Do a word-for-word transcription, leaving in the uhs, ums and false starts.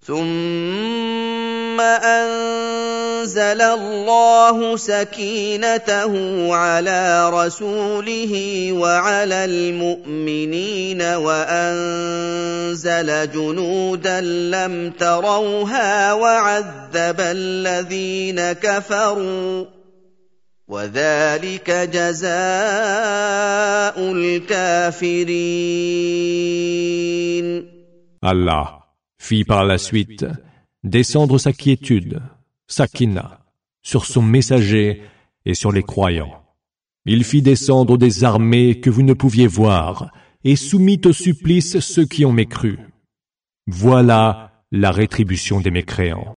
ثم أنزل الله سكينته على رسوله وعلى المؤمنين وأنزل جنودا لم تروها وعذب الذين كفروا وذلك جزاء الكافرين. Allah fit par la suite descendre sa quiétude, Sakina, sur son messager et sur les croyants. Il fit descendre des armées que vous ne pouviez voir et soumit au supplice ceux qui ont mécru. Voilà la rétribution des mécréants.